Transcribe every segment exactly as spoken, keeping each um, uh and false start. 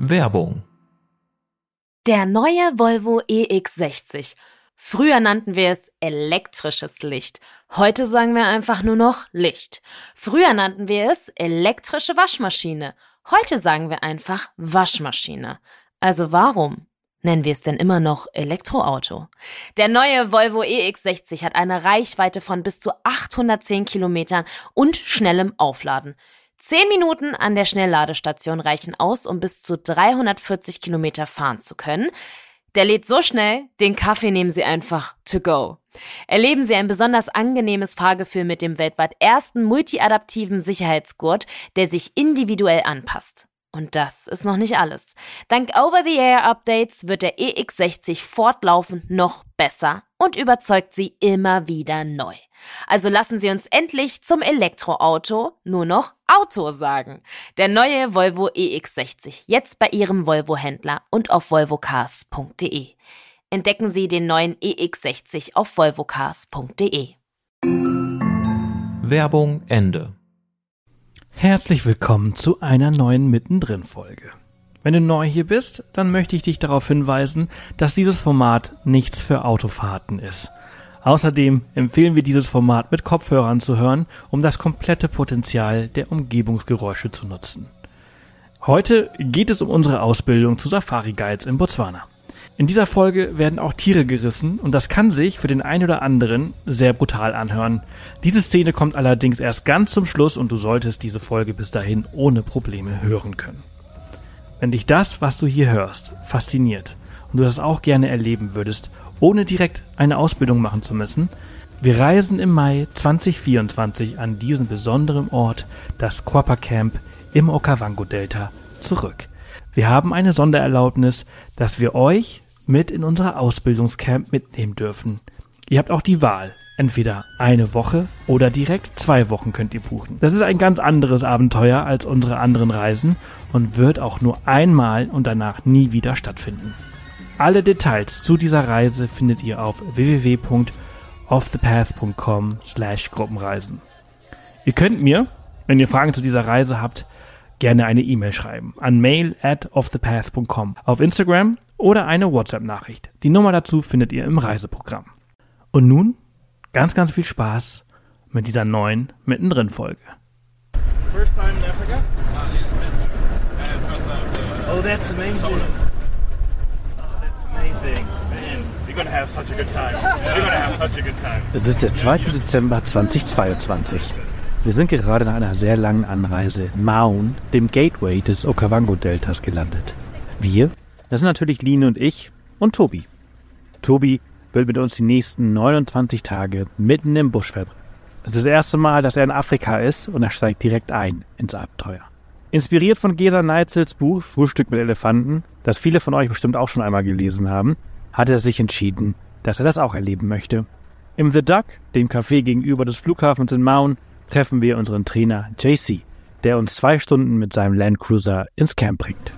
Werbung. Der neue Volvo E X sechzig. Früher nannten wir es elektrisches Licht. Heute sagen wir einfach nur noch Licht. Früher nannten wir es elektrische Waschmaschine. Heute sagen wir einfach Waschmaschine. Also warum nennen wir es denn immer noch Elektroauto? Der neue Volvo E X sechzig hat eine Reichweite von bis zu achthundertzehn Kilometern und schnellem Aufladen. Zehn Minuten an der Schnellladestation reichen aus, um bis zu dreihundertvierzig Kilometer fahren zu können. Der lädt so schnell, den Kaffee nehmen Sie einfach to go. Erleben Sie ein besonders angenehmes Fahrgefühl mit dem weltweit ersten multiadaptiven Sicherheitsgurt, der sich individuell anpasst. Und das ist noch nicht alles. Dank Over-the-Air-Updates wird der E X sechzig fortlaufend noch besser und überzeugt Sie immer wieder neu. Also lassen Sie uns endlich zum Elektroauto nur noch Auto sagen. Der neue Volvo E X sechzig, jetzt bei Ihrem Volvo-Händler und auf volvo cars punkt de. Entdecken Sie den neuen E X sechzig auf volvo cars punkt de. Werbung Ende. Herzlich willkommen zu einer neuen Mittendrin-Folge. Wenn du neu hier bist, dann möchte ich dich darauf hinweisen, dass dieses Format nichts für Autofahrten ist. Außerdem empfehlen wir dieses Format mit Kopfhörern zu hören, um das komplette Potenzial der Umgebungsgeräusche zu nutzen. Heute geht es um unsere Ausbildung zu Safari-Guides in Botswana. In dieser Folge werden auch Tiere gerissen und das kann sich für den einen oder anderen sehr brutal anhören. Diese Szene kommt allerdings erst ganz zum Schluss und du solltest diese Folge bis dahin ohne Probleme hören können. Wenn dich das, was du hier hörst, fasziniert und du das auch gerne erleben würdest, ohne direkt eine Ausbildung machen zu müssen, wir reisen im Mai zwanzig vierundzwanzig an diesen besonderen Ort, das Quappa Camp im Okavango-Delta, zurück. Wir haben eine Sondererlaubnis, dass wir euch mit in unser Ausbildungscamp mitnehmen dürfen. Ihr habt auch die Wahl. Entweder eine Woche oder direkt zwei Wochen könnt ihr buchen. Das ist ein ganz anderes Abenteuer als unsere anderen Reisen und wird auch nur einmal und danach nie wieder stattfinden. Alle Details zu dieser Reise findet ihr auf w w w punkt off the path punkt com slash Gruppenreisen. Ihr könnt mir, wenn ihr Fragen zu dieser Reise habt, gerne eine E-Mail schreiben an mail at off the path punkt com auf Instagram oder eine WhatsApp-Nachricht. Die Nummer dazu findet ihr im Reiseprogramm. Und nun ganz, ganz viel Spaß mit dieser neuen Mittendrin-Folge. First time in Africa? Oh, that's amazing. Oh, that's amazing. Man, we're gonna have such a good time. We're gonna have such a good time. Es ist der zweite Dezember zweitausendzweiundzwanzig. Wir sind gerade nach einer sehr langen Anreise in Maun, dem Gateway des Okavango-Deltas, gelandet. Wir, das sind natürlich Line und ich und Tobi. Tobi will mit uns die nächsten neunundzwanzig Tage mitten im Busch verbringen. Es ist das erste Mal, dass er in Afrika ist und er steigt direkt ein ins Abenteuer. Inspiriert von Gesa Neitzels Buch Frühstück mit Elefanten, das viele von euch bestimmt auch schon einmal gelesen haben, hat er sich entschieden, dass er das auch erleben möchte. Im The Duck, dem Café gegenüber des Flughafens in Maun, treffen wir unseren Trainer J C, der uns zwei Stunden mit seinem Landcruiser ins Camp bringt.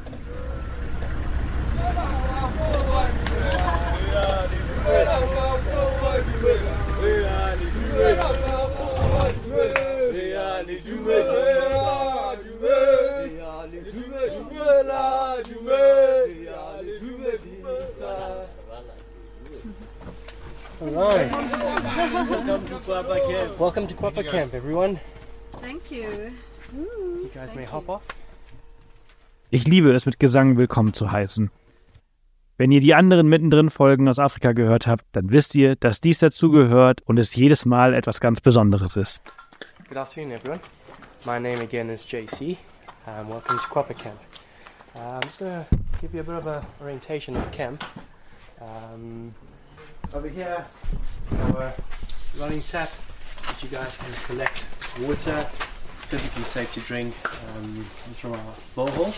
Alright. Welcome to Quappa Camp. Welcome to Quappa Camp, everyone. Thank you. You guys may hop off. Ich liebe es, mit Gesang willkommen zu heißen. Wenn ihr die anderen Mittendrin-Folgen aus Afrika gehört habt, dann wisst ihr, dass dies dazugehört und es jedes Mal etwas ganz Besonderes ist. Good afternoon, everyone. My name again is J C. Um, welcome to Quappa Camp. Uh, I'm just going to give you a bit of a orientation of camp. Um, over here, our running tap, that you guys can collect water, perfectly safe to drink um, from our borehole.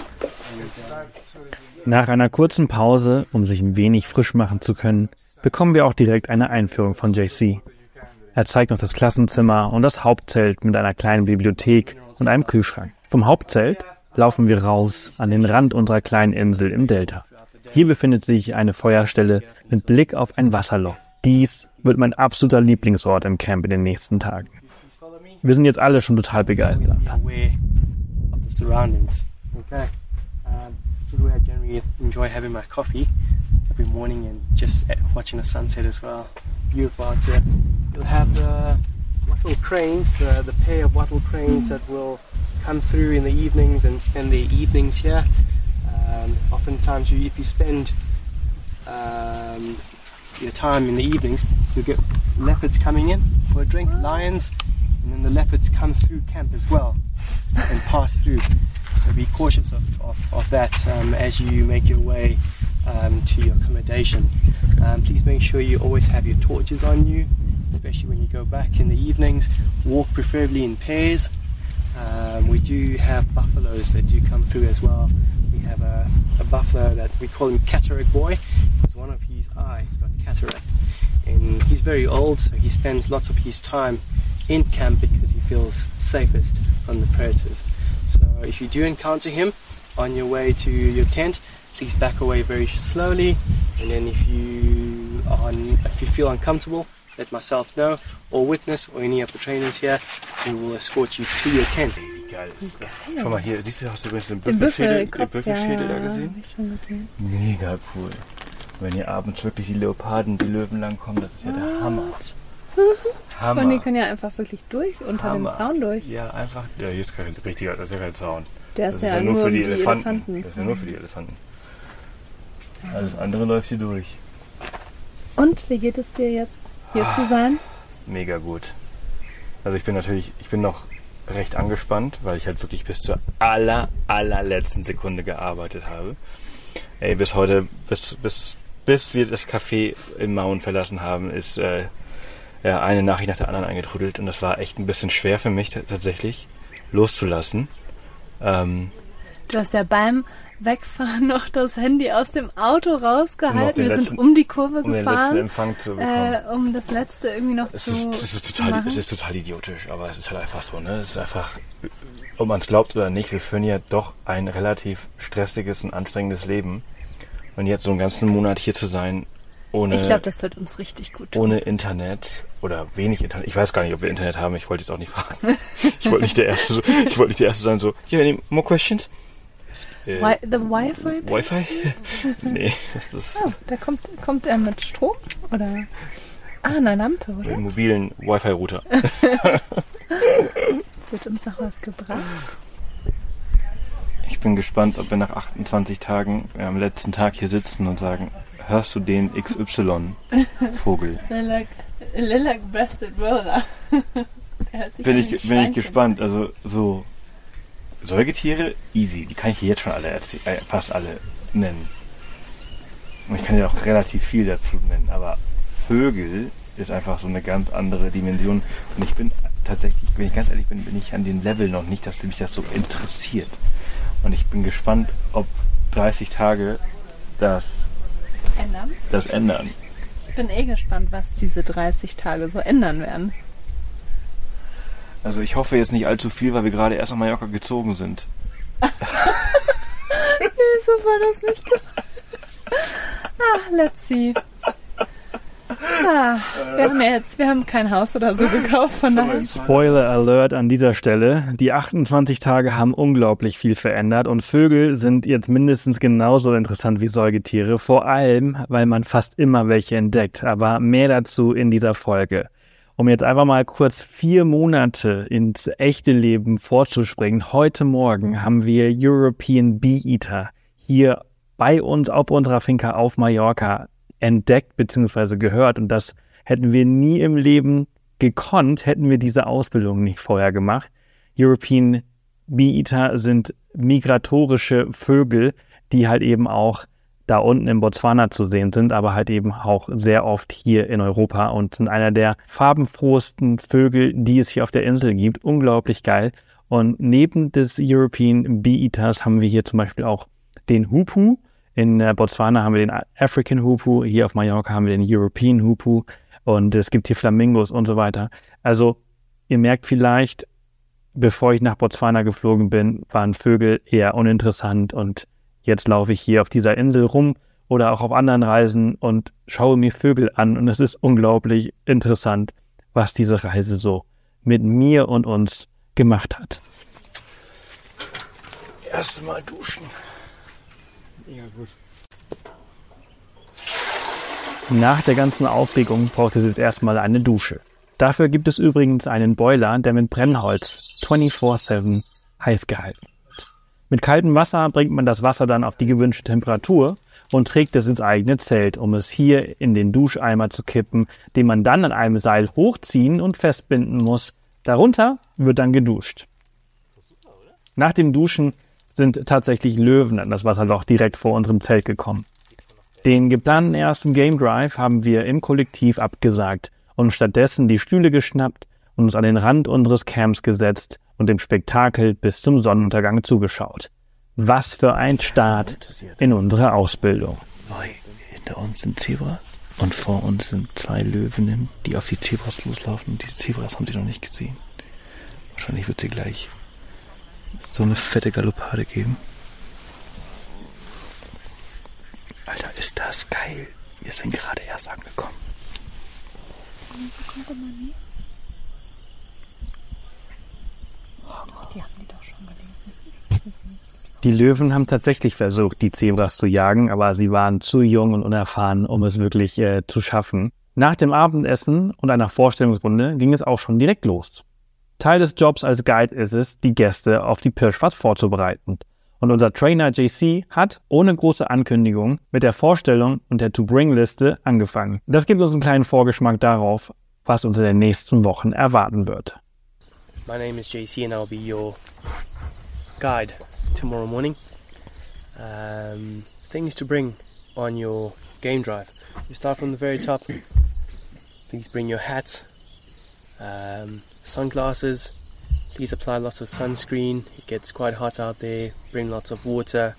Nach einer kurzen Pause, um sich ein wenig frisch machen zu können, bekommen wir auch direkt eine Einführung von J C. Er zeigt uns das Klassenzimmer und das Hauptzelt mit einer kleinen Bibliothek und einem Kühlschrank. Vom Hauptzelt laufen wir raus an den Rand unserer kleinen Insel im Delta. Hier befindet sich eine Feuerstelle mit Blick auf ein Wasserloch. Dies wird mein absoluter Lieblingsort im Camp in den nächsten Tagen. Wir sind jetzt alle schon total begeistert. Um, this is where I generally enjoy having my coffee every morning and just watching the sunset as well. Beautiful out here. You'll have the wattle cranes, the, the pair of wattle cranes that will come through in the evenings and spend their evenings here. Um, oftentimes, you, if you spend um, your time in the evenings, you'll get leopards coming in for a drink, lions, and then the leopards come through camp as well and pass through. So be cautious of, of, of that um, as you make your way um, to your accommodation. Um, please make sure you always have your torches on you, especially when you go back in the evenings. Walk preferably in pairs. Um, we do have buffaloes that do come through as well. We have a, a buffalo that we call him Cataract Boy because one of his eyes got cataract. And he's very old, so he spends lots of his time in camp because he feels safest from the predators. So if you do encounter him on your way to your tent, please back away very slowly, and then if you are, if you feel uncomfortable, let myself know, or witness, or any of the trainers here, who will escort you to your tent. Wie geil ist das? Schau mal hier, siehst du, hast du übrigens den Den Büffelschädel, Büffel, den Büffelschädel ja, da gesehen? hab ich schon gesehen. Mega cool. Wenn hier abends wirklich die Leoparden, die Löwen langkommen, das ist ja der Hammer. Hammer. Und die können ja einfach wirklich durch, unter Hammer. dem Zaun durch. Ja, einfach. Ja, hier ist kein richtiger, das ist ja kein Zaun. Der Das ist ist ja, ja nur nur für um die die Elefanten. Elefanten. Das ist ja nur für die Elefanten. Alles andere läuft hier durch. Und wie geht es dir jetzt, hier zu sein? Mega gut. Also ich bin natürlich, ich bin noch recht angespannt, weil ich halt wirklich bis zur aller, allerletzten Sekunde gearbeitet habe. Ey, bis heute, bis, bis, bis wir das Café in Maun verlassen haben, ist äh, ja, eine Nachricht nach der anderen eingetrudelt und das war echt ein bisschen schwer für mich t- tatsächlich loszulassen. Ähm, Du hast ja beim Wegfahren noch das Handy aus dem Auto Um noch rausgehalten. den Wir letzten- sind um die Kurve um den letzten gefahren, Empfang zu bekommen. äh, um das letzte irgendwie noch Es zu, ist, es, ist zu total, machen. es ist total idiotisch, aber es ist halt einfach so, ne? Es ist einfach, ob man es glaubt oder nicht, wir führen ja doch ein relativ stressiges und anstrengendes Leben. Und jetzt so einen ganzen Monat hier zu sein, ohne, Ich glaube, das wird uns richtig gut tun. ohne Internet oder wenig Internet. Ich weiß gar nicht, ob wir Internet haben, ich wollte jetzt auch nicht fragen. Ich wollte nicht der Erste, so, ich wollte nicht der Erste sein, so, you have any more questions? Äh, Wi- the Wi-Fi? Wi-Fi? Nee, das ist Oh, da kommt, kommt er mit Strom? Oder? Ah, eine Lampe, mit oder? einem mobilen Wi-Fi-Router. Wird uns noch was gebracht? Ich bin gespannt, ob wir nach achtundzwanzig Tagen äh, am letzten Tag hier sitzen und sagen, hörst du den X Y-Vogel? Lilac, Lilac Breasted Roller. Bin ich, bin ich gespannt. Also so Säugetiere, easy. Die kann ich hier jetzt schon alle erzählen, äh, fast alle nennen. Und ich kann ja auch relativ viel dazu nennen. Aber Vögel ist einfach so eine ganz andere Dimension. Und ich bin tatsächlich, wenn ich ganz ehrlich bin, bin ich an dem Level noch nicht, dass mich das so interessiert. Und ich bin gespannt, ob dreißig Tage das, Ändern? das ändern. Ich bin eh gespannt, was diese dreißig Tage so ändern werden. Also ich hoffe jetzt nicht allzu viel, weil wir gerade erst nach Mallorca gezogen sind. Wieso war das nicht gemacht? Ach, let's see. Ah, wir haben ja jetzt, wir haben kein Haus oder so gekauft, von daher. Spoiler Alert an dieser Stelle. Die achtundzwanzig Tage haben unglaublich viel verändert und Vögel sind jetzt mindestens genauso interessant wie Säugetiere. Vor allem, weil man fast immer welche entdeckt. Aber mehr dazu in dieser Folge. Um jetzt einfach mal kurz vier Monate ins echte Leben vorzuspringen. Heute Morgen haben wir European Bee-Eater hier bei uns auf unserer Finca auf Mallorca entdeckt bzw. gehört. Und das hätten wir nie im Leben gekonnt, hätten wir diese Ausbildung nicht vorher gemacht. European Bee-Eater sind migratorische Vögel, die halt eben auch da unten in Botswana zu sehen sind, aber halt eben auch sehr oft hier in Europa und sind einer der farbenfrohesten Vögel, die es hier auf der Insel gibt. Unglaublich geil. Und neben des European Bee-Eaters haben wir hier zum Beispiel auch den Hoopoe. In Botswana haben wir den African Hoopoe, hier auf Mallorca haben wir den European Hoopoe und es gibt hier Flamingos und so weiter. Also ihr merkt vielleicht, bevor ich nach Botswana geflogen bin, waren Vögel eher uninteressant und jetzt laufe ich hier auf dieser Insel rum oder auch auf anderen Reisen und schaue mir Vögel an und es ist unglaublich interessant, was diese Reise so mit mir und uns gemacht hat. Erste Mal duschen. Mega gut. Nach der ganzen Aufregung braucht es jetzt erstmal eine Dusche. Dafür gibt es übrigens einen Boiler, der mit Brennholz vierundzwanzig sieben heiß gehalten wird. Mit kaltem Wasser bringt man das Wasser dann auf die gewünschte Temperatur und trägt es ins eigene Zelt, um es hier in den Duscheimer zu kippen, den man dann an einem Seil hochziehen und festbinden muss. Darunter wird dann geduscht. Nach dem Duschen sind tatsächlich Löwen an das Wasserloch direkt vor unserem Zelt gekommen. Den geplanten ersten Game Drive haben wir im Kollektiv abgesagt und stattdessen die Stühle geschnappt und uns an den Rand unseres Camps gesetzt und dem Spektakel bis zum Sonnenuntergang zugeschaut. Was für ein Start in unsere Ausbildung. Hinter uns sind Zebras und vor uns sind zwei Löwinnen, die auf die Zebras loslaufen. Und die Zebras haben sie noch nicht gesehen. Wahrscheinlich wird sie gleich so eine fette Galoppade geben. Alter, ist das geil. Wir sind gerade erst angekommen. Die haben die doch schon gelesen. Die Löwen haben tatsächlich versucht, die Zebras zu jagen, aber sie waren zu jung und unerfahren, um es wirklich äh, zu schaffen. Nach dem Abendessen und einer Vorstellungsrunde ging es auch schon direkt los. Teil des Jobs als Guide ist es, die Gäste auf die Pirschfahrt vorzubereiten. Und unser Trainer J C hat ohne große Ankündigung mit der Vorstellung und der To-Bring-Liste angefangen. Das gibt uns einen kleinen Vorgeschmack darauf, was uns in den nächsten Wochen erwarten wird. My name is J C and I'll be your guide tomorrow morning. Um, things to bring on your game drive. You start from the very top. Please bring your hats, um, sunglasses. Please apply lots of sunscreen. It gets quite hot out there. Bring lots of water.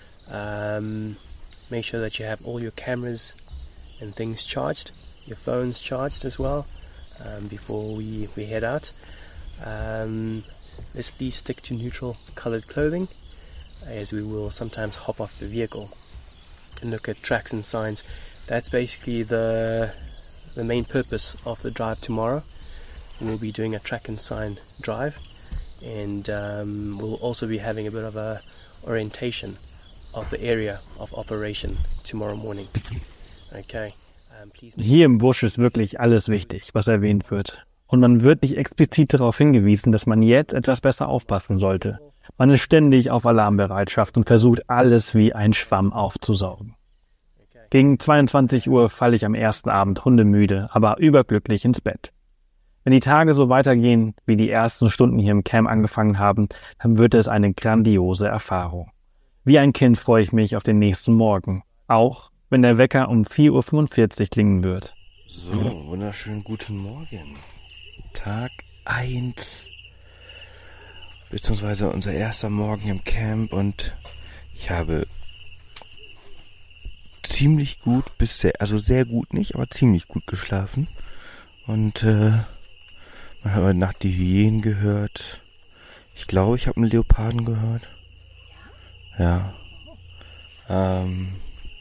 Um, make sure that you have all your cameras and things charged. Your phones charged as well um, before we, we head out. Um, let's please stick to neutral colored clothing, as we will sometimes hop off the vehicle and look at tracks and signs. That's basically the the main purpose of the drive tomorrow. We'll be doing a track and sign drive, and um, we'll also be having a bit of a orientation of the area of operation tomorrow morning. Okay. Um, please. Hier im Busch ist wirklich alles wichtig, was erwähnt wird. Und man wird nicht explizit darauf hingewiesen, dass man jetzt etwas besser aufpassen sollte. Man ist ständig auf Alarmbereitschaft und versucht, alles wie ein Schwamm aufzusaugen. Gegen zweiundzwanzig Uhr falle ich am ersten Abend hundemüde, aber überglücklich ins Bett. Wenn die Tage so weitergehen, wie die ersten Stunden hier im Camp angefangen haben, dann wird es eine grandiose Erfahrung. Wie ein Kind freue ich mich auf den nächsten Morgen, auch wenn der Wecker um vier Uhr fünfundvierzig klingen wird. So, wunderschönen guten Morgen. Tag eins, beziehungsweise unser erster Morgen im Camp, und ich habe ziemlich gut bis sehr, also sehr gut nicht, aber ziemlich gut geschlafen. Und äh, man hat heute Nacht die Hyänen gehört. Ich glaube, ich habe einen Leoparden gehört. Ja. Ähm,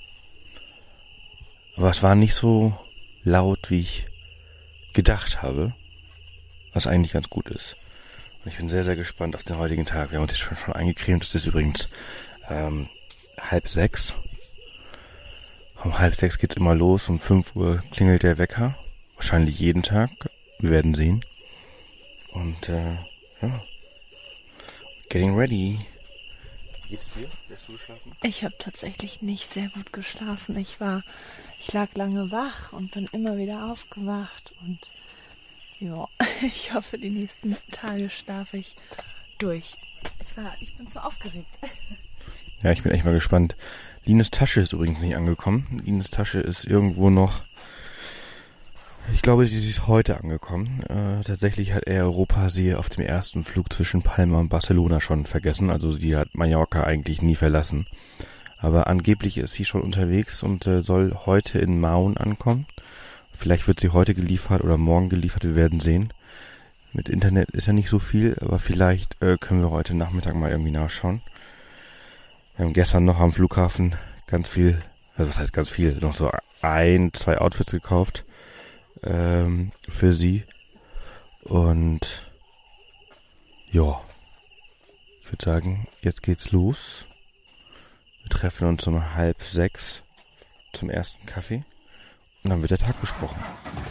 aber es war nicht so laut, wie ich gedacht habe. Was eigentlich ganz gut ist. Und ich bin sehr, sehr gespannt auf den heutigen Tag. Wir haben uns jetzt schon, schon eingecremt. Es ist übrigens ähm, halb sechs. Um halb sechs geht's immer los. Um fünf Uhr klingelt der Wecker. Wahrscheinlich jeden Tag. Wir werden sehen. Und äh, ja. Getting ready. Wie geht's dir? Hast du geschlafen? Ich habe tatsächlich nicht sehr gut geschlafen. Ich war, ich lag lange wach und bin immer wieder aufgewacht. Und ja, ich hoffe, die nächsten Tage schlafe ich durch. Ich war, ich bin so aufgeregt. Ja, ich bin echt mal gespannt. Lines Tasche ist übrigens nicht angekommen. Lines Tasche ist irgendwo noch. Ich glaube, sie ist heute angekommen. Äh, tatsächlich hat Air Europa sie auf dem ersten Flug zwischen Palma und Barcelona schon vergessen. Also sie hat Mallorca eigentlich nie verlassen. Aber angeblich ist sie schon unterwegs und äh, soll heute in Maun ankommen. Vielleicht wird sie heute geliefert oder morgen geliefert. Wir werden sehen. Mit Internet ist ja nicht so viel, aber vielleicht äh, können wir heute Nachmittag mal irgendwie nachschauen. Wir haben gestern noch am Flughafen ganz viel, also was heißt ganz viel, noch so ein, zwei Outfits gekauft ähm, für sie. Und ja, ich würde sagen, jetzt geht's los Wir treffen uns um halb sechs zum ersten Kaffee und dann wird der Tag besprochen.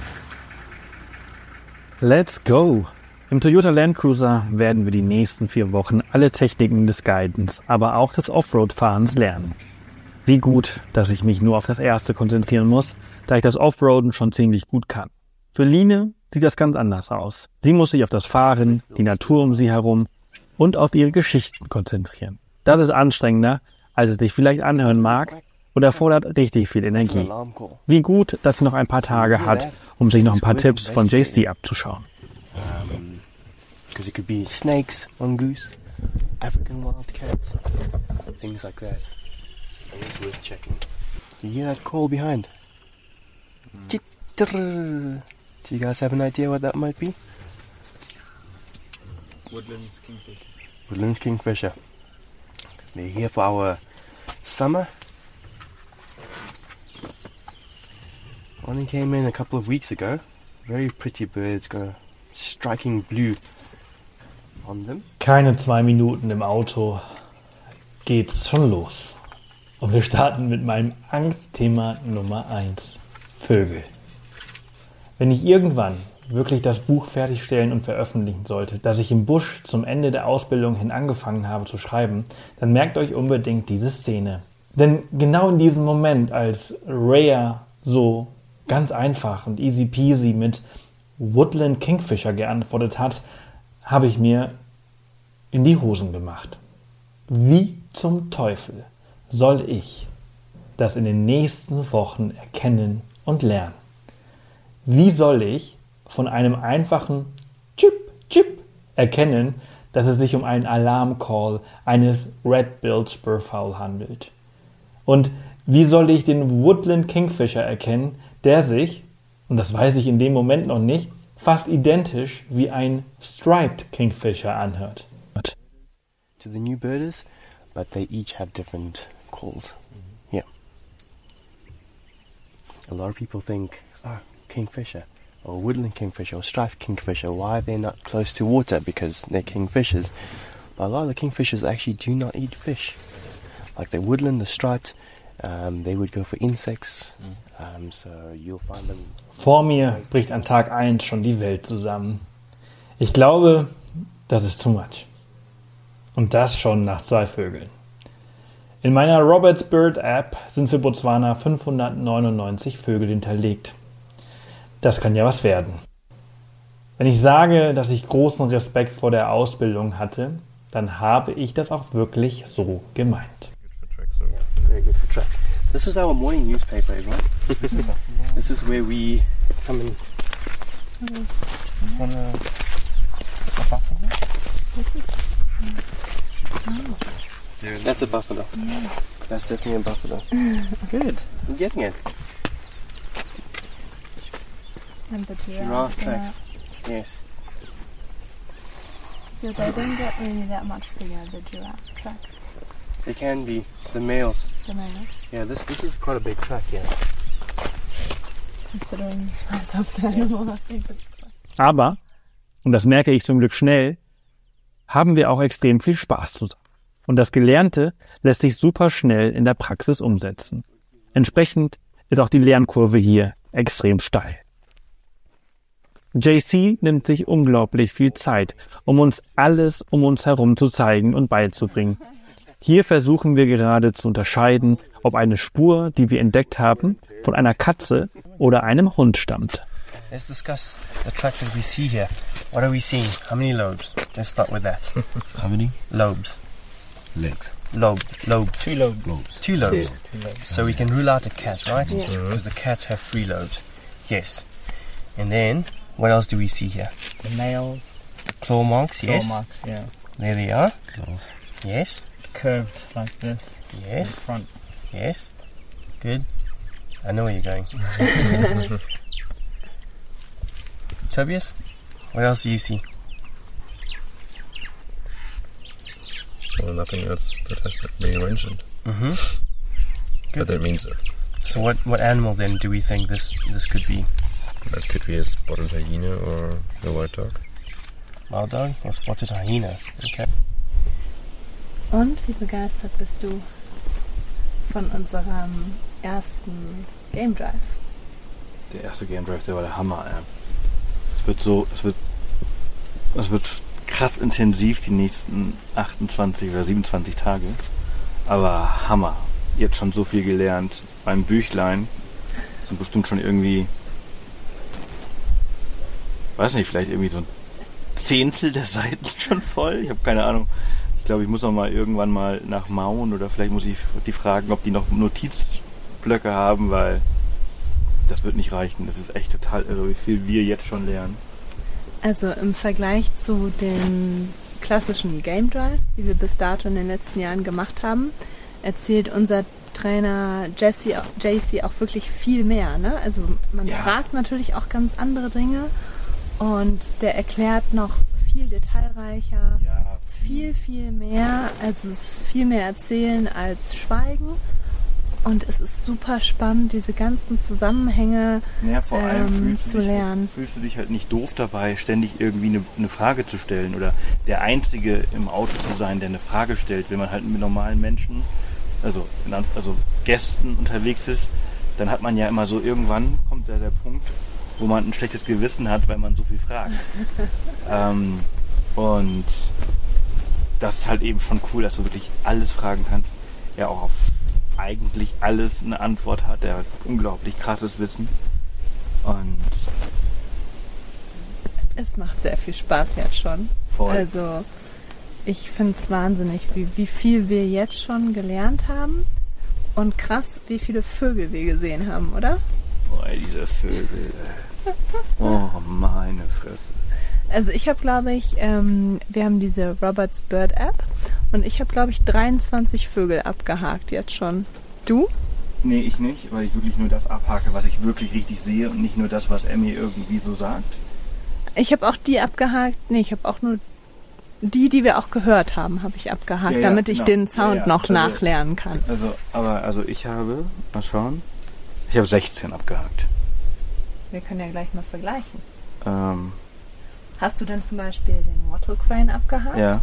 Let's go! Im Toyota Land Cruiser werden wir die nächsten vier Wochen alle Techniken des Guidens, aber auch des Offroad-Fahrens lernen. Wie gut, dass ich mich nur auf das Erste konzentrieren muss, da ich das Offroaden schon ziemlich gut kann. Für Line sieht das ganz anders aus. Sie muss sich auf das Fahren, die Natur um sie herum und auf ihre Geschichten konzentrieren. Das ist anstrengender, als es sich vielleicht anhören mag und erfordert richtig viel Energie. Wie gut, dass sie noch ein paar Tage hat, um sich noch ein paar Tipps von J C abzuschauen. Um, because it could be snakes, mongoose, African wildcats, things like that. It's worth checking. Do you hear that call behind? Mm. Do you guys have an idea what that might be? Woodlands Kingfisher. Woodlands Kingfisher. They're here for our summer. One came in a couple of weeks ago. Very pretty birds, got a striking blue on them. Keine zwei Minuten im Auto geht's schon los. Und wir starten mit meinem Angstthema Nummer eins. Vögel. Wenn ich irgendwann wirklich das Buch fertigstellen und veröffentlichen sollte, das ich im Busch zum Ende der Ausbildung hin angefangen habe zu schreiben, dann merkt euch unbedingt diese Szene. Denn genau in diesem Moment, als Rhea so ganz einfach und easy peasy mit Woodland Kingfisher geantwortet hat, habe ich mir in die Hosen gemacht. Wie zum Teufel soll ich das in den nächsten Wochen erkennen und lernen? Wie soll ich von einem einfachen Chip, Chip erkennen, dass es sich um einen Alarmcall eines Red-Billed Spurfowl handelt? Und wie soll ich den Woodland Kingfisher erkennen, der sich, und das weiß ich in dem Moment noch nicht, fast identisch wie ein Striped Kingfisher anhört? To the new birders, but they each have different calls. Mm-hmm. Yeah. A lot of people think, oh, kingfisher, or woodland kingfisher, or striped kingfisher, why are they not close to water? Because they're kingfishers. But a lot of the kingfishers actually do not eat fish. Like the woodland, the striped, um, they would go for insects. Um, so you'll find them. Vor mir bricht an Tag eins schon die Welt zusammen. Ich glaube, das ist too much. Und das schon nach zwei Vögeln. In meiner Roberts Bird App sind für Botswana fünfhundertneunundneunzig Vögel hinterlegt. Das kann ja was werden. Wenn ich sage, dass ich großen Respekt vor der Ausbildung hatte, dann habe ich das auch wirklich so gemeint. Very good for tracks. This is our morning newspaper, everyone. This is where we come in. What is This one, uh, a buffalo? What's it? That's a buffalo. Yeah. That's definitely a buffalo. Good. I'm getting it. And the giraffe. Giraffe yeah. tracks. Yes. So they don't get really that much bigger, the giraffe tracks. They can be. The males. The males. Yeah, this this is quite a big track here. Considering the size of the animal, I think it's quite. Aber, und das merke ich zum Glück schnell, haben wir auch extrem viel Spaß zusammen. Und das Gelernte lässt sich super schnell in der Praxis umsetzen. Entsprechend ist auch die Lernkurve hier extrem steil. J C nimmt sich unglaublich viel Zeit, um uns alles um uns herum zu zeigen und beizubringen. Hier versuchen wir gerade zu unterscheiden, ob eine Spur, die wir entdeckt haben, von einer Katze oder einem Hund stammt. Let's discuss the track that we see here. What are we seeing? How many lobes? Let's start with that. How many? Lobes. Legs. Lobe. Lobes. Two lobes. Lobes. Two lobes. Two lobes. So we can rule out a cat, right? Yeah. Because the cats have three lobes. Yes. And then, what else do we see here? The nails, Claw marks, claw yes. marks, yeah. There they are. Claws. Yes. Curved like this. Yes. In front. Yes. Good. I know where you're going. Tobias, what else do you see? Well, nothing else that has been mentioned. Mm-hmm. But that means uh, So what, what animal then do we think this this could be? that could be a spotted hyena or a white dog. Wild dog or spotted hyena? Okay. Und wie begeistert bist du? von unserem ersten Game Drive? Der erste Game Drive, der war der Hammer, ey. Es wird so, es wird, es wird krass intensiv die nächsten achtundzwanzig oder siebenundzwanzig Tage. Aber Hammer. Jetzt schon so viel gelernt. Beim Büchlein sind bestimmt schon irgendwie, weiß nicht, vielleicht irgendwie so ein Zehntel der Seiten schon voll. Ich habe keine Ahnung. Ich glaube, ich muss noch mal irgendwann mal nach Mauen oder vielleicht muss ich die fragen, ob die noch Notizblöcke haben, weil das wird nicht reichen. Das ist echt total irre, wie viel wir jetzt schon lernen. Also im Vergleich zu den klassischen Game Drives, die wir bis dato in den letzten Jahren gemacht haben, erzählt unser Trainer Jesse, J C auch wirklich viel mehr. Ne? Also man ja. fragt natürlich auch ganz andere Dinge und der erklärt noch viel detailreicher, ja. viel, viel mehr. Also es ist viel mehr erzählen als schweigen. Und es ist super spannend, diese ganzen Zusammenhänge ja, vor allem ähm, fühlst zu dich, lernen. Fühlst du dich halt nicht doof dabei, ständig irgendwie eine, eine Frage zu stellen oder der Einzige im Auto zu sein, der eine Frage stellt. Wenn man halt mit normalen Menschen, also, also Gästen unterwegs ist, dann hat man ja immer so, irgendwann kommt ja der Punkt, wo man ein schlechtes Gewissen hat, weil man so viel fragt. ähm, und das ist halt eben schon cool, dass du wirklich alles fragen kannst. Ja, auch auf eigentlich alles eine Antwort hat. Er hat unglaublich krasses Wissen. Und es macht sehr viel Spaß jetzt schon. Voll. Also ich finde es wahnsinnig, wie, wie viel wir jetzt schon gelernt haben. Und krass, wie viele Vögel wir gesehen haben, oder? Boah, diese Vögel. Oh, meine Fresse. Also ich habe, glaube ich, ähm, wir haben diese Roberts Bird App und ich habe, glaube ich, dreiundzwanzig Vögel abgehakt jetzt schon. Du? Nee, ich nicht, weil ich wirklich nur das abhake, was ich wirklich richtig sehe und nicht nur das, was Emmy irgendwie so sagt. Ich habe auch die abgehakt, nee, ich habe auch nur die, die wir auch gehört haben, habe ich abgehakt, ja, ja, damit ich genau. den Sound ja, ja. noch also, nachlernen kann. Also, aber also ich habe, mal schauen, ich habe sechzehn abgehakt. Wir können ja gleich mal vergleichen. Ähm... Hast du denn zum Beispiel den Wattle Crane abgehakt? Ja.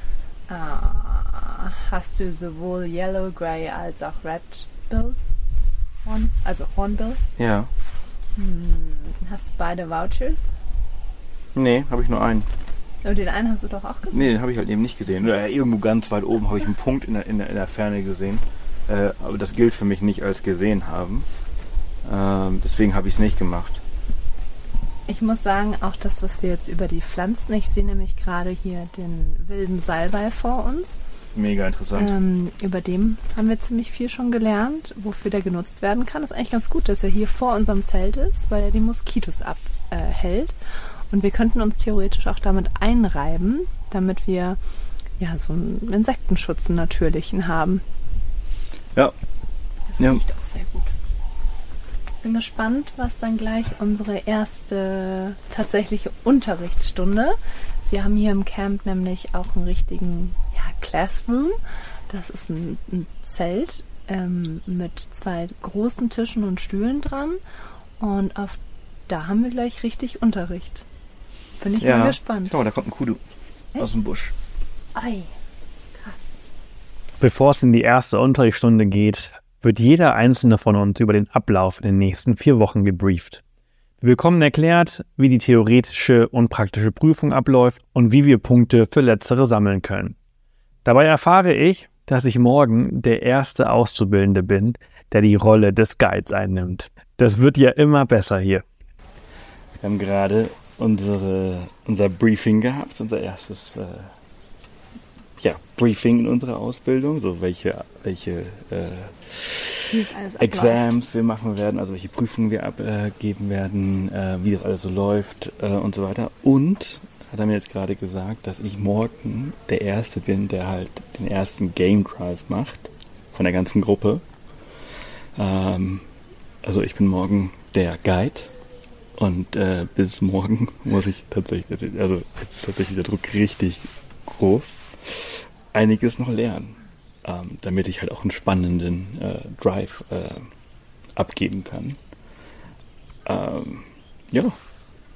Ah, hast du sowohl Yellow Grey als auch Red Bill? Horn, also Hornbill? Ja. Hm, hast du beide Vouchers? Nee, habe ich nur einen. Aber den einen hast du doch auch gesehen? Nee, den habe ich halt eben nicht gesehen. Oder irgendwo ganz weit oben habe ich einen Punkt in der, in der, in der Ferne gesehen. Äh, aber das gilt für mich nicht als gesehen haben. Ähm, deswegen habe ich es nicht gemacht. Ich muss sagen, auch das, was wir jetzt über die Pflanzen, ich sehe nämlich gerade hier den wilden Salbei vor uns. Mega interessant. Ähm, über dem haben wir ziemlich viel schon gelernt, wofür der genutzt werden kann. Das ist eigentlich ganz gut, dass er hier vor unserem Zelt ist, weil er die Moskitos abhält. Äh, Und wir könnten uns theoretisch auch damit einreiben, damit wir ja so einen Insektenschutz, einen natürlichen haben. Ja. Das ja. riecht auch sehr gut. Bin gespannt, was dann gleich unsere erste tatsächliche Unterrichtsstunde. Wir haben hier im Camp nämlich auch einen richtigen ja, Classroom. Das ist ein, ein Zelt ähm, mit zwei großen Tischen und Stühlen dran. Und auf, da haben wir gleich richtig Unterricht. Bin ich ja. mal gespannt. Schau mal, da kommt ein Kudu aus dem Busch. Ei, krass. Bevor es in die erste Unterrichtsstunde geht, wird jeder einzelne von uns über den Ablauf in den nächsten vier Wochen gebrieft. Wir bekommen erklärt, wie die theoretische und praktische Prüfung abläuft und wie wir Punkte für letztere sammeln können. Dabei erfahre ich, dass ich morgen der erste Auszubildende bin, der die Rolle des Guides einnimmt. Das wird ja immer besser hier. Wir haben gerade unsere, unser Briefing gehabt, unser erstes äh, ja, Briefing in unserer Ausbildung, so welche, welche äh, Exams wir machen werden, also welche Prüfungen wir abgeben werden, äh, wie das alles so läuft äh, und so weiter. Und hat er mir jetzt gerade gesagt, dass ich morgen der Erste bin, der halt den ersten Game Drive macht von der ganzen Gruppe. Ähm, also ich bin morgen der Guide und äh, bis morgen muss ich tatsächlich, also jetzt ist tatsächlich der Druck richtig groß, einiges noch lernen, ähm, damit ich halt auch einen spannenden äh, Drive äh, abgeben kann. Ähm, ja,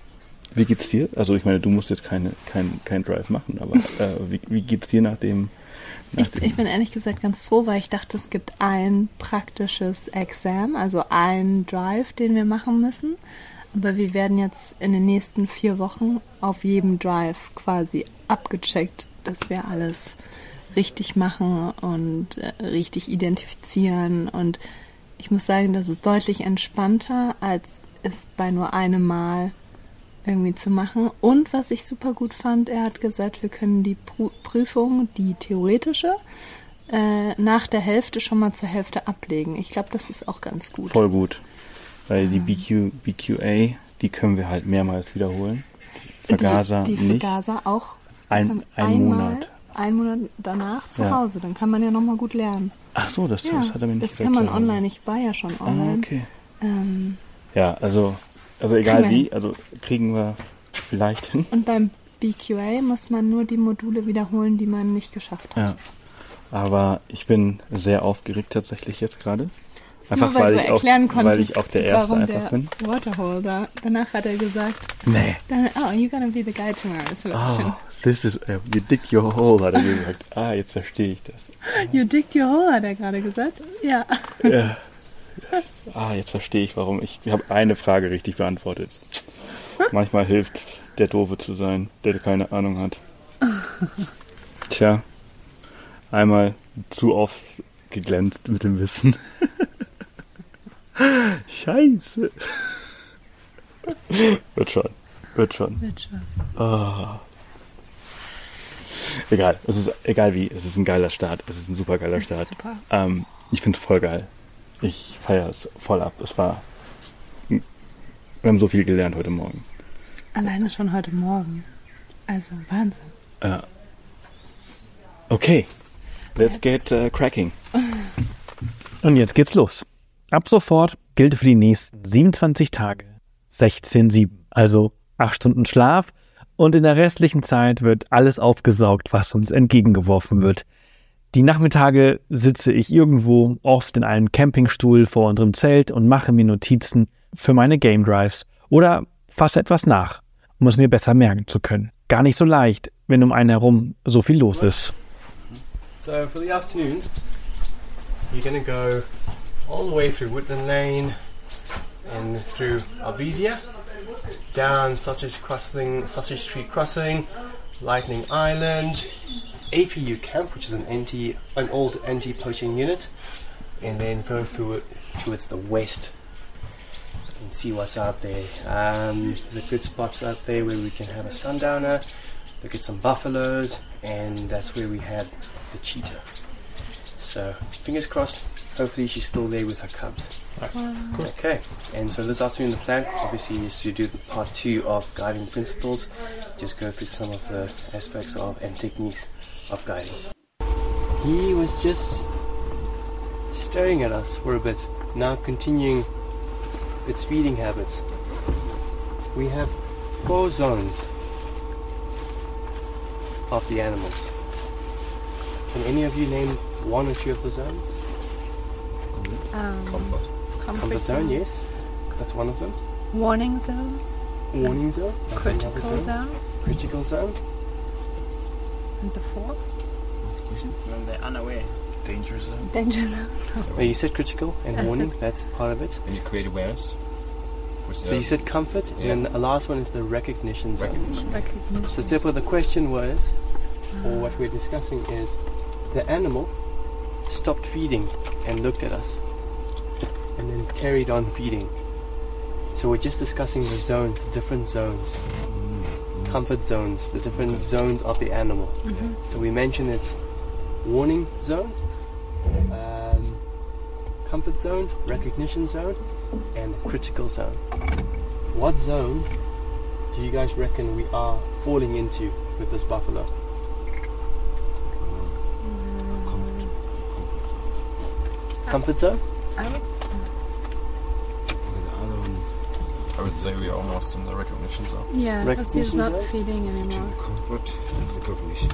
wie geht's dir? Also ich meine, du musst jetzt keine kein kein Drive machen, aber äh, wie, wie geht's dir nach dem Ich, ich bin ehrlich gesagt ganz froh, weil ich dachte, es gibt ein praktisches Exam, also ein Drive, den wir machen müssen. Aber wir werden jetzt in den nächsten vier Wochen auf jedem Drive quasi abgecheckt, dass wir alles richtig machen und äh, richtig identifizieren. Und ich muss sagen, das ist deutlich entspannter, als es bei nur einem Mal irgendwie zu machen. Und was ich super gut fand, er hat gesagt, wir können die Pr- Prüfung, die theoretische, äh, nach der Hälfte schon mal zur Hälfte ablegen. Ich glaube, das ist auch ganz gut. Voll gut. Weil die B Q, B Q A, die können wir halt mehrmals wiederholen. Vergaser die, die nicht. Vergaser auch. Ein, ein einmal, Monat. Ein Monat danach zu Ja. Hause. Dann kann man ja nochmal gut lernen. Ach so, das, Ja, das hat er mir nicht das gesagt. kann man zu Hause. online. Ich war ja schon online. Ah, okay. Ähm, Ja, also, also egal Kriegen wir wie, also kriegen wir vielleicht hin. und beim B Q A muss man nur die Module wiederholen, die man nicht geschafft hat. Ja. Aber ich bin sehr aufgeregt tatsächlich jetzt gerade. Einfach Nur weil, weil, du ich auch, erklären konntest, weil ich auch der Erste warum einfach der bin. Waterholder. Danach hat er gesagt, Nee. dann, oh, you're gonna be the guy tomorrow. Das war Oh, schön. this is, uh, you dig your hole, hat er gesagt. Ah, jetzt verstehe ich das. You digged your hole, hat er gerade gesagt. Ja. Ja. Ah, jetzt verstehe ich, warum. Ich habe eine Frage richtig beantwortet. Manchmal hilft der Doofe zu sein, der keine Ahnung hat. Tja, einmal zu oft geglänzt mit dem Wissen. Scheiße. Wird schon, wird schon. Wird schon. Ah. Egal, es ist egal wie, es ist ein geiler Start, es ist ein super geiler Das ist Start. super. Ähm, ich finde es voll geil. Ich feiere es voll ab. Es war, wir haben so viel gelernt heute Morgen. Alleine schon heute Morgen. Also Wahnsinn. Äh, okay, let's get uh, cracking. Und jetzt geht's los. Ab sofort gilt für die nächsten siebenundzwanzig Tage sechzehn sieben, also acht Stunden Schlaf, und in der restlichen Zeit wird alles aufgesaugt, was uns entgegengeworfen wird. Die Nachmittage sitze ich irgendwo, oft in einem Campingstuhl vor unserem Zelt und mache mir Notizen für meine Game Drives oder fasse etwas nach, um es mir besser merken zu können. Gar nicht so leicht, wenn um einen herum so viel los ist. So for the afternoon, you're going to go all the way through Woodland Lane and through Albizia, down Sausage Crossing, Sausage Street Crossing, Lightning Island, A P U Camp, which is an anti, an old anti-poaching unit, and then go through it towards the west and see what's out there. Um, there's a good spots out there where we can have a sundowner, look at some buffaloes, and that's where we had the cheetah. So fingers crossed, hopefully she's still there with her cubs. Wow. Okay, and so this afternoon the plan obviously is to do part two of guiding principles, just go through some of the aspects of and techniques of guiding. He was just staring at us for a bit, now continuing its feeding habits. We have four zones of the animals. Can any of you name one or two of the zones? Um, Comfort. comfort Comfort zone, yes, that's one of them. Warning zone. Warning zone, that's another Critical zone. Critical zone. And the fourth. When they're unaware. Danger zone. Danger zone. Oh, you said critical and I warning, said- that's part of it. And you create awareness. Which So you said comfort, Yeah. and then the last one is the recognition zone. recognition. Recognition. So therefore the question was, or what we're discussing is, the animal stopped feeding and looked at us, and then carried on feeding. So we're just discussing the zones, the different zones, comfort zones, the different zones of the animal. Mhm. So we mentioned it's warning zone, um, comfort zone, recognition zone, and critical zone. What zone do you guys reckon we are falling into with this buffalo? Comfort. Comfort zone. Comfort zone? I would, And the other one is. I would say we are almost in the recognition zone. yeah, because he's Recognition not zone? feeding anymore. Comfort and recognition.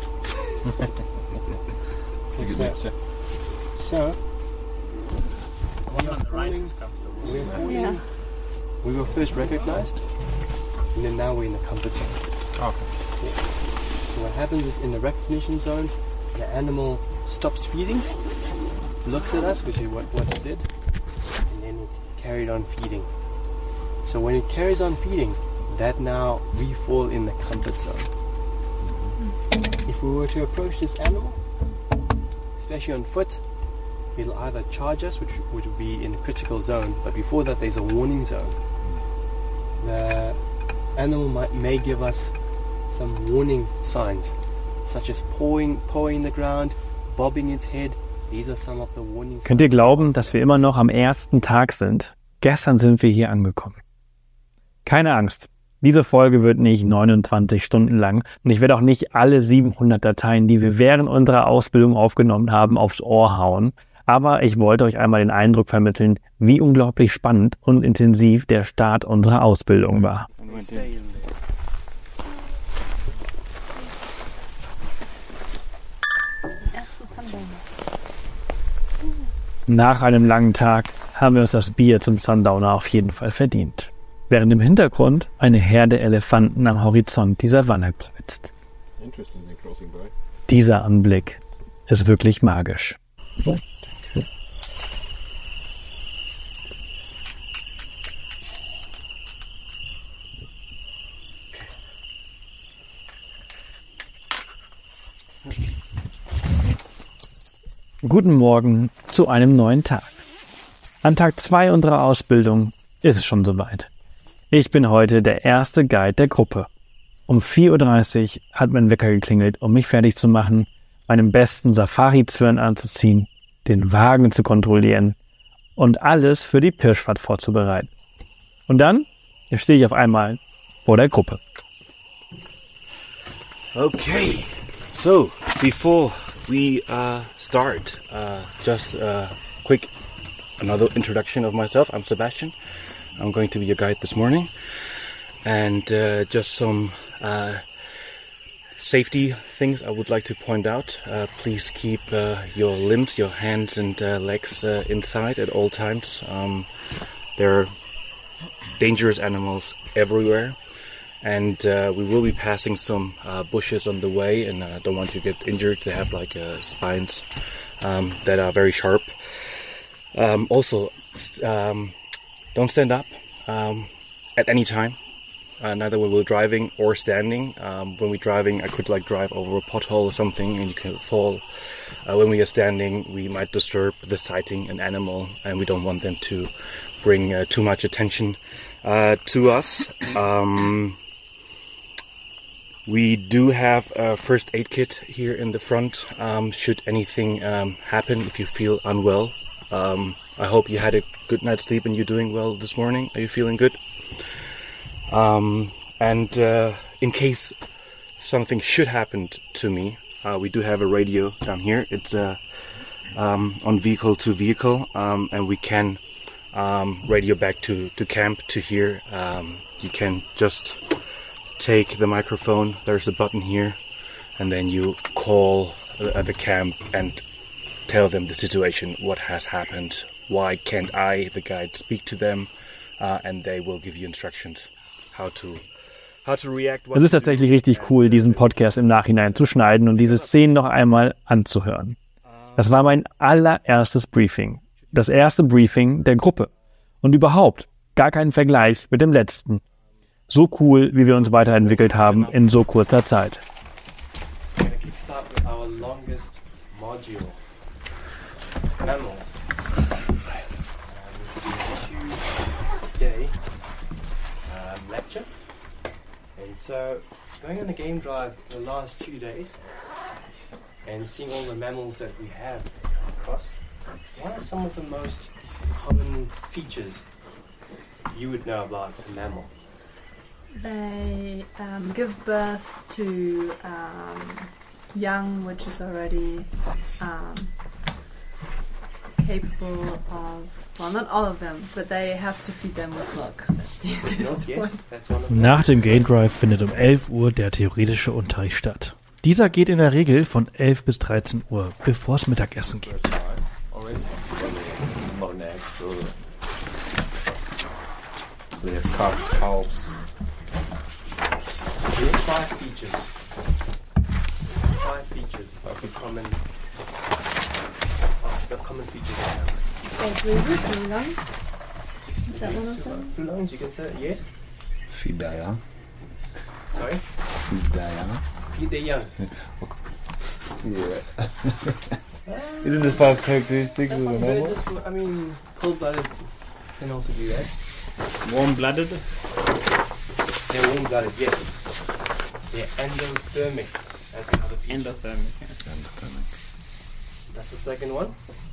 It's a good So- mixture. So, One on the right is comfortable. we're falling- Yeah. we were first recognized, and then now we're in the comfort zone. Okay. So what happens is in the recognition zone, the animal stops feeding, looks at us, which is what, what it did, and then it carried on feeding. So when it carries on feeding, that now we fall in the comfort zone. If we were to approach this animal, especially on foot, it'll either charge us, which would be in a critical zone, but before that there's a warning zone. The animal might, may give us some warning signs, such as pawing, pawing the ground, bobbing its head. These are some of the warning signs. Könnt ihr glauben, dass wir immer noch am ersten Tag sind? Gestern sind wir hier angekommen. Keine Angst. Diese Folge wird nicht neunundzwanzig Stunden lang und ich werde auch nicht alle siebenhundert Dateien, die wir während unserer Ausbildung aufgenommen haben, aufs Ohr hauen. Aber ich wollte euch einmal den Eindruck vermitteln, wie unglaublich spannend und intensiv der Start unserer Ausbildung war. Nach einem langen Tag haben wir uns das Bier zum Sundowner auf jeden Fall verdient. Während im Hintergrund eine Herde Elefanten am Horizont dieser Savanne blitzt. Dieser Anblick ist wirklich magisch. Guten Morgen zu einem neuen Tag. An Tag zwei unserer Ausbildung ist es schon soweit. Ich bin heute der erste Guide der Gruppe. Um vier Uhr dreißig hat mein Wecker geklingelt, um mich fertig zu machen, meinen besten Safari-Zwirn anzuziehen, den Wagen zu kontrollieren und alles für die Pirschfahrt vorzubereiten. Und dann stehe ich auf einmal vor der Gruppe. Okay, so before we uh, start, uh, just a quick another introduction of myself. I'm Sebastian. I'm going to be your guide this morning, and uh, just some uh, safety things I would like to point out. Uh, please keep uh, your limbs, your hands and uh, legs uh, inside at all times. Um, there are dangerous animals everywhere, and uh, we will be passing some uh, bushes on the way, and I uh, don't want you to get injured. They have like uh, spines um, that are very sharp. Um, also, um, don't stand up um, at any time, uh, neither when we're driving or standing. Um, when we're driving, I could like drive over a pothole or something and you can fall. Uh, when we are standing, we might disturb the sighting an animal, and we don't want them to bring uh, too much attention uh, to us. Um, we do have a first aid kit here in the front, um, should anything um, happen if you feel unwell. Um, I hope you had a good night's sleep and you're doing well this morning. Are you feeling good? Um, and uh, in case something should happen to me, uh, we do have a radio down here. It's uh, um, on vehicle to vehicle, um, and we can um, radio back to, to camp to here. Um, you can just take the microphone. There's a button here, and then you call uh, the camp and tell them the situation, what has happened. Why can't I, the guide, speak to them? Uh, and they will give you instructions how to, how to react. Es ist tatsächlich richtig cool, diesen Podcast im Nachhinein zu schneiden und diese Szenen noch einmal anzuhören. Das war mein allererstes Briefing. Das erste Briefing der Gruppe. Und überhaupt gar kein Vergleich mit dem letzten. So cool, wie wir uns weiterentwickelt haben in so kurzer Zeit. Mammals. Um, two-day um, lecture, and so going on the game drive the last two days and seeing all the mammals that we have come across. What are some of the most common features you would know about a mammal? They um, give birth to um, young, which is already um, capable of, well, not all of them, but they have to feed them with milk. That's the easiest one. Nach dem Game Drive findet um elf Uhr der theoretische Unterricht statt. Dieser geht in der Regel von elf bis dreizehn Uhr, bevor es Mittagessen gibt. There's five features. Five features. the common, the common features of cameras. They breathe through lungs. Is that one of them? Through lungs, you can say yes. Feed the young. Sorry? Feed the young. Feed the young. Yeah. Isn't this part characteristic? That's fine, but it's just, I mean, cold-blooded can also do that. Warm-blooded? They're warm-blooded, yes. They're endothermic. That's another feature. Endothermic. Endothermic. That's the second one.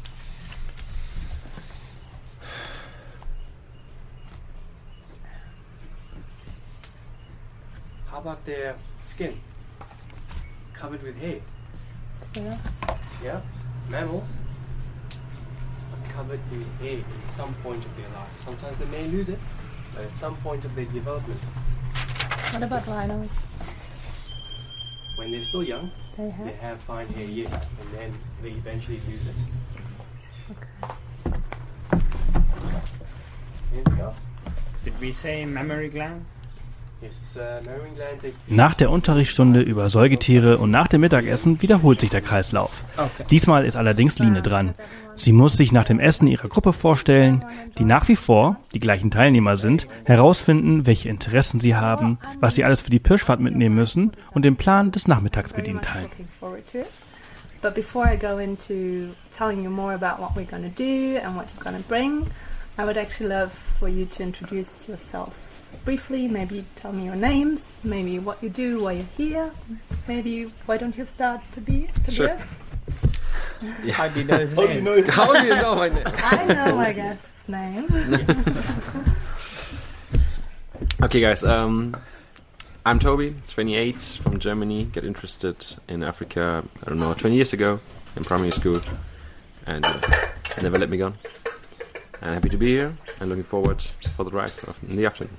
How about their skin? Covered with hair. Yeah. Yeah? Mammals are covered with hair at some point of their life. Sometimes they may lose it, but at some point of their development, What about rhinos? when they're still young, They they have. have fine hair, yes, and then they eventually lose it. Okay. Anything else? Did we say mammary gland? Yes, uh, mammary gland, they Nach der Unterrichtsstunde über Säugetiere und nach dem Mittagessen wiederholt sich der Kreislauf. Okay. Diesmal ist allerdings Line dran. Sie muss sich nach dem Essen ihrer Gruppe vorstellen, die nach wie vor die gleichen Teilnehmer sind, herausfinden, welche Interessen sie haben, was sie alles für die Pirschfahrt mitnehmen müssen und den Plan des Nachmittags Very mit ihnen much teilen. looking forward to it. But before I go into telling you more about what we're going to do and what you're going to bring, I would actually love for you to introduce yourselves briefly. Maybe tell me your names, maybe what you do, why you're here. Maybe why don't you start to be Tobias? Sure. How do you know his How do you name? know it? How do you know my name? I know my guest's name. Okay, guys. Um, I'm Toby, twenty-eight, from Germany. Get interested in Africa, I don't know, twenty years ago in primary school, and uh, never let me go. And happy to be here, and looking forward for the ride in the afternoon.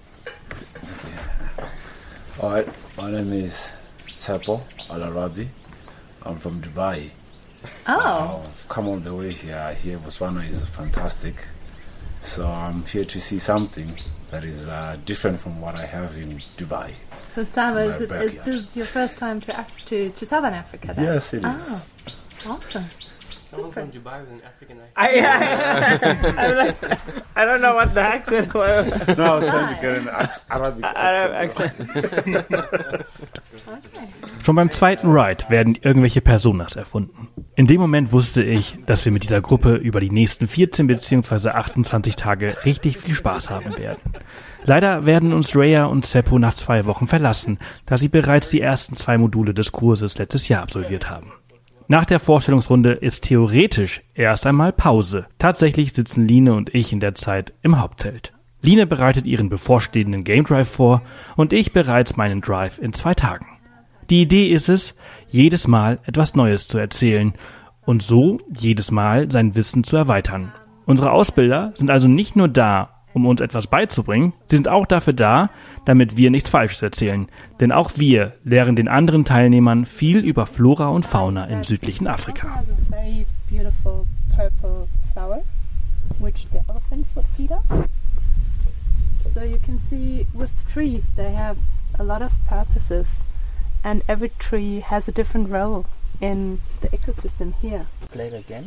Alright, my name is Tsepo Al-Arabi. I'm from Dubai. Oh, I've come all the way here. I hear Botswana is fantastic. So I'm here to see something that is uh, different from what I have in Dubai. so Tsama, is, My it, is backyard. this your first time to Af- to, to Southern Africa then? Yes, it is. Oh, awesome. Someone Super. from Dubai with an African accent. I, I, I'm like, I don't know what the accent was. No, I was trying Hi. to get an Af- Arabic Arab accent. Okay. Schon beim zweiten Ride werden irgendwelche Personas erfunden. In dem Moment wusste ich, dass wir mit dieser Gruppe über die nächsten vierzehn bzw. achtundzwanzig Tage richtig viel Spaß haben werden. Leider werden uns Rhea und Seppo nach zwei Wochen verlassen, da sie bereits die ersten zwei Module des Kurses letztes Jahr absolviert haben. Nach der Vorstellungsrunde ist theoretisch erst einmal Pause. Tatsächlich sitzen Line und ich in der Zeit im Hauptzelt. Line bereitet ihren bevorstehenden Game Drive vor und ich bereits meinen Drive in zwei Tagen. Die Idee ist es, jedes Mal etwas Neues zu erzählen und so jedes Mal sein Wissen zu erweitern. Unsere Ausbilder sind also nicht nur da, um uns etwas beizubringen, sie sind auch dafür da, damit wir nichts Falsches erzählen. Denn auch wir lehren den anderen Teilnehmern viel über Flora und Fauna im südlichen Afrika. It also has a very beautiful purple flower, which the elephants would feed on. So you can see with trees, they have a lot of purposes, and every tree has a different role in the ecosystem here. Play it again.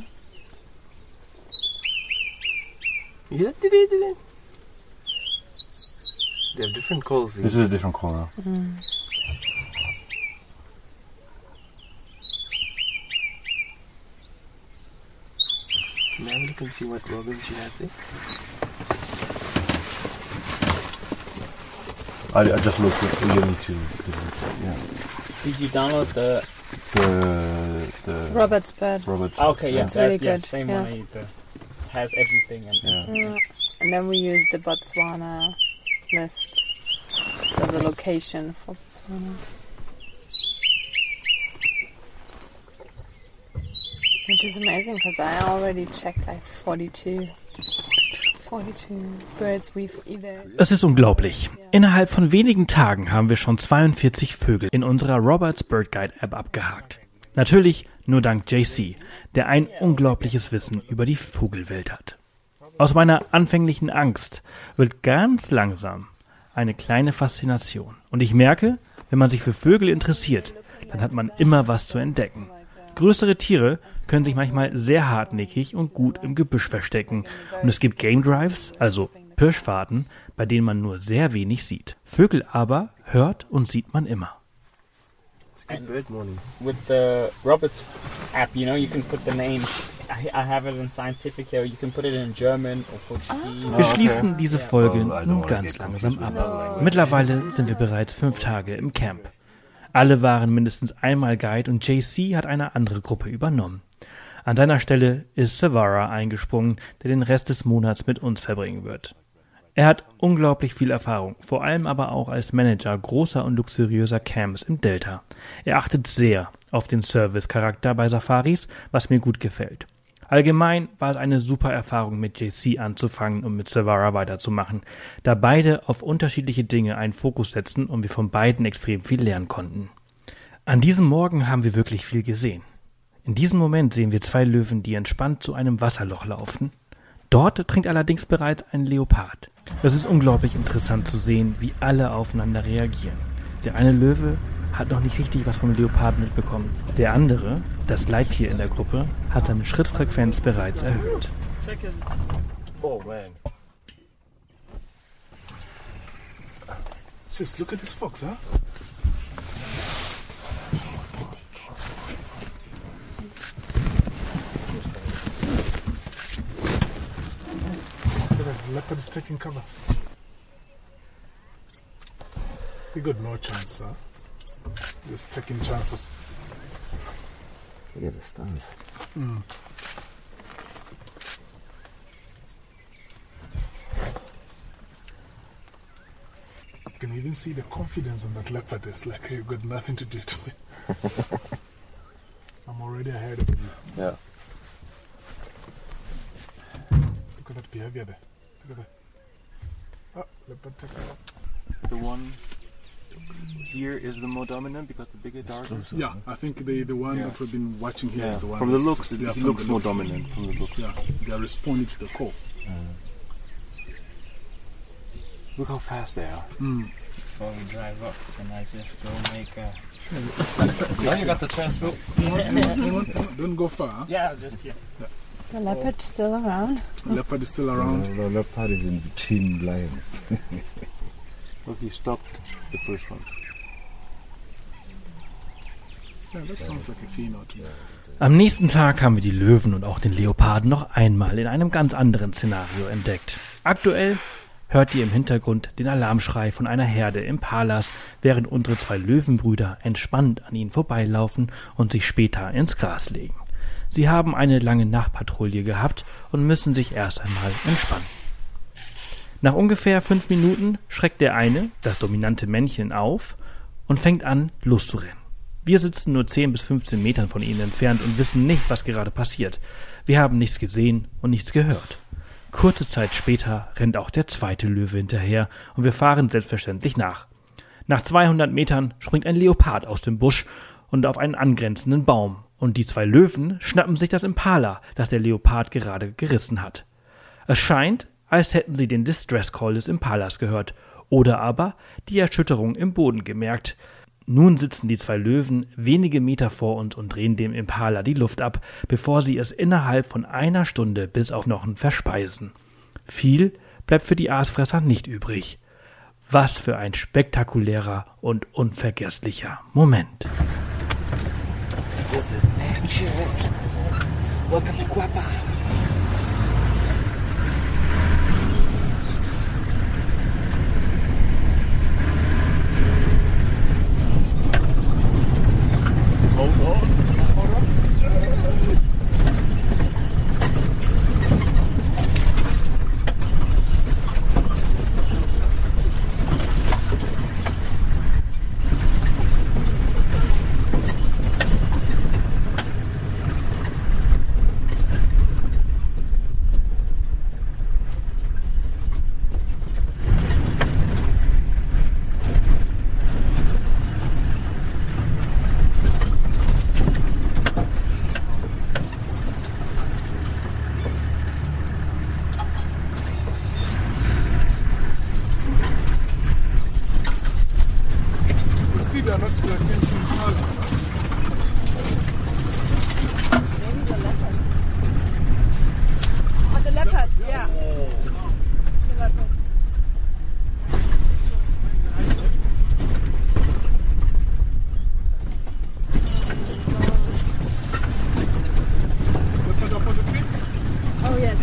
Yeah, did it, did it. They have different calls. This is a different call now. Now you can see what robins you have there. I, I just looked at you need to, yeah. Did you download the? The the Robert's bird. Robert. Okay, yeah, That's that's really yeah, good, same yeah. one. I, the, has everything and Yeah. Yeah. And then we use the Botswana list, so the location for Botswana. Which is amazing because I already checked like forty-two, forty-two birds we've either. Es ist unglaublich. Innerhalb von wenigen Tagen haben wir schon zweiundvierzig Vögel in unserer Roberts Bird Guide App abgehakt. Natürlich nur dank J C, der ein unglaubliches Wissen über die Vogelwelt hat. Aus meiner anfänglichen Angst wird ganz langsam eine kleine Faszination. Und ich merke, wenn man sich für Vögel interessiert, dann hat man immer was zu entdecken. Größere Tiere können sich manchmal sehr hartnäckig und gut im Gebüsch verstecken. Und es gibt Game Drives, also Pirschfahrten, bei denen man nur sehr wenig sieht. Vögel aber hört und sieht man immer. And with the Roberts app, you know, you can put the name. I, I have it in scientific here. You can put it in German or Portuguese. Wir schließen diese Folge nun ganz langsam ab. Mittlerweile sind wir bereits fünf Tage im Camp. Alle waren mindestens einmal Guide und J C hat eine andere Gruppe übernommen. An seiner Stelle ist Savara eingesprungen, der den Rest des Monats mit uns verbringen wird. Er hat unglaublich viel Erfahrung, vor allem aber auch als Manager großer und luxuriöser Camps im Delta. Er achtet sehr auf den Service-Charakter bei Safaris, was mir gut gefällt. Allgemein war es eine super Erfahrung, mit J C anzufangen und mit Savara weiterzumachen, da beide auf unterschiedliche Dinge einen Fokus setzen und wir von beiden extrem viel lernen konnten. An diesem Morgen haben wir wirklich viel gesehen. In diesem Moment sehen wir zwei Löwen, die entspannt zu einem Wasserloch laufen. Dort trinkt allerdings bereits ein Leopard. Es ist unglaublich interessant zu sehen, wie alle aufeinander reagieren. Der eine Löwe hat noch nicht richtig was vom Leopard mitbekommen. Der andere, das Leittier in der Gruppe, hat seine Schrittfrequenz bereits erhöht. Oh man. Just look at this fox, huh? The leopard is taking cover. We got no chance, huh? Just taking chances. Look at the stance. Mm. You can even see the confidence in that leopard. It's like you've got nothing to do to me. I'm already ahead of you. Yeah. Look at that behavior there. Look at that. Oh, leopard taking off. The one here is the more dominant because the bigger, darker. Yeah, I think the the one Yeah. that we've been watching here Yeah. is the one. From the that's- looks, it- yeah, he from looks the more looks. dominant from the looks. Yeah, they are responding to the call. Look how fast they are. Mm. Before we drive up, can I just go make a... Now you got the chance, bro. don't, don't go far. Huh? Yeah, just here. The leopard still around? The leopard is still around. The, the leopard is in between lions. Look, he stopped the first one. Yeah, that sounds like a pheno to me. Am nächsten Tag haben wir die Löwen und auch den Leoparden noch einmal in einem ganz anderen Szenario entdeckt. Aktuell hört ihr im Hintergrund den Alarmschrei von einer Herde Impalas, während unsere zwei Löwenbrüder entspannt an ihnen vorbeilaufen und sich später ins Gras legen. Sie haben eine lange Nachtpatrouille gehabt und müssen sich erst einmal entspannen. Nach ungefähr fünf Minuten schreckt der eine, das dominante Männchen, auf und fängt an, loszurennen. Wir sitzen nur zehn bis fünfzehn Metern von ihnen entfernt und wissen nicht, was gerade passiert. Wir haben nichts gesehen und nichts gehört. Kurze Zeit später rennt auch der zweite Löwe hinterher und wir fahren selbstverständlich nach. Nach zweihundert Metern springt ein Leopard aus dem Busch und auf einen angrenzenden Baum und die zwei Löwen schnappen sich das Impala, das der Leopard gerade gerissen hat. Es scheint, als hätten sie den Distress Call des Impalas gehört oder aber die Erschütterung im Boden gemerkt. Nun sitzen die zwei Löwen wenige Meter vor uns und drehen dem Impala die Luft ab, bevor sie es innerhalb von einer Stunde bis auf Knochen verspeisen. Viel bleibt für die Aasfresser nicht übrig. Was für ein spektakulärer und unvergesslicher Moment. This is action. Welcome to Cuapa. Hold on. Hold on.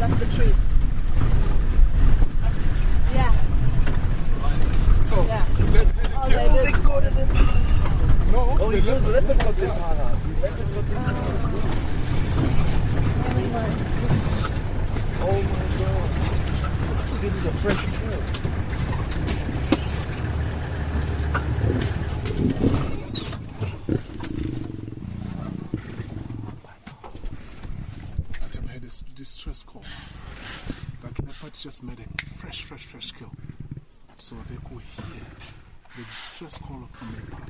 up the tree. Yeah. So, Yeah. let, Oh, they did. no, Oh, the you leopard, leopard got the Impala. The leopard got the Impala. Oh my god. This is a fresh kill. I have had a distress call. That leopard just made a fresh, fresh, fresh kill. So they could hear the distress call from the Impala.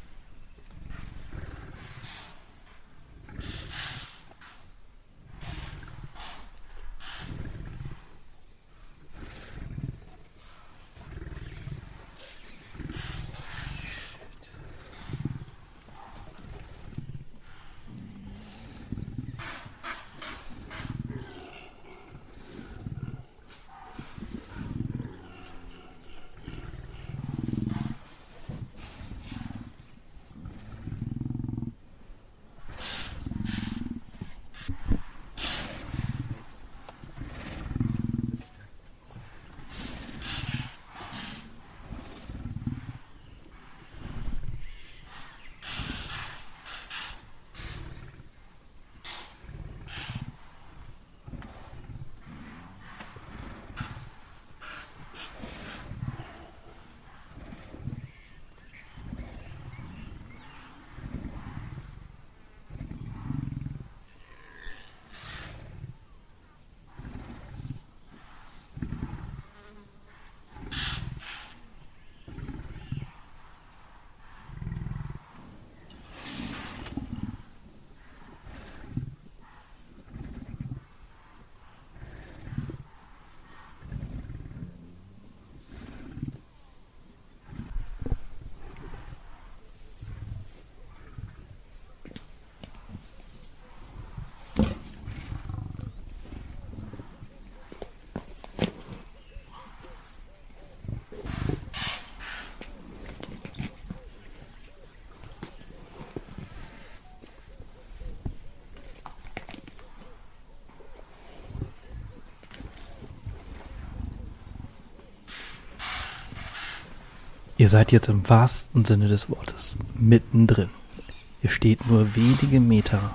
Ihr seid jetzt im wahrsten Sinne des Wortes mittendrin. Ihr steht nur wenige Meter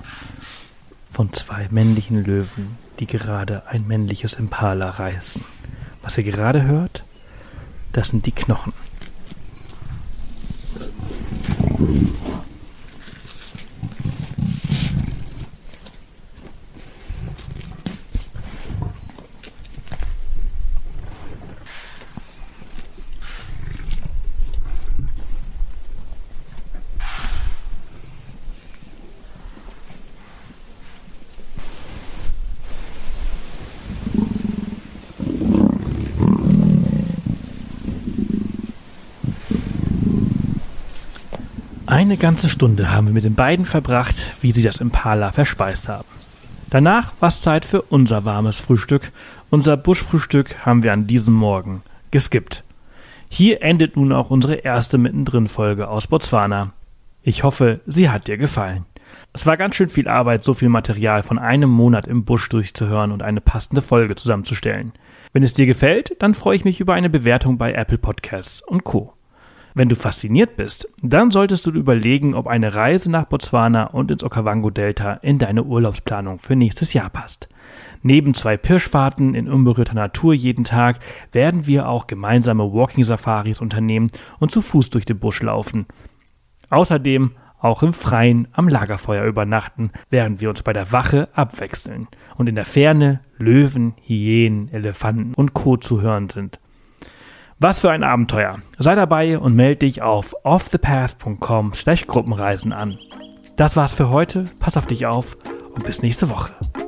von zwei männlichen Löwen, die gerade ein männliches Impala reißen. Was ihr gerade hört, das sind die Knochen. Eine ganze Stunde haben wir mit den beiden verbracht, wie sie das Impala verspeist haben. Danach war es Zeit für unser warmes Frühstück. Unser Buschfrühstück haben wir an diesem Morgen geskippt. Hier endet nun auch unsere erste Mittendrin-Folge aus Botswana. Ich hoffe, sie hat dir gefallen. Es war ganz schön viel Arbeit, so viel Material von einem Monat im Busch durchzuhören und eine passende Folge zusammenzustellen. Wenn es dir gefällt, dann freue ich mich über eine Bewertung bei Apple Podcasts und Co. Wenn du fasziniert bist, dann solltest du überlegen, ob eine Reise nach Botswana und ins Okavango-Delta in deine Urlaubsplanung für nächstes Jahr passt. Neben zwei Pirschfahrten in unberührter Natur jeden Tag werden wir auch gemeinsame Walking-Safaris unternehmen und zu Fuß durch den Busch laufen. Außerdem auch im Freien am Lagerfeuer übernachten, während wir uns bei der Wache abwechseln und in der Ferne Löwen, Hyänen, Elefanten und Co. zu hören sind. Was für ein Abenteuer. Sei dabei und melde dich auf offthepath punkt com slash Gruppenreisen an. Das war's für heute. Pass auf dich auf und bis nächste Woche.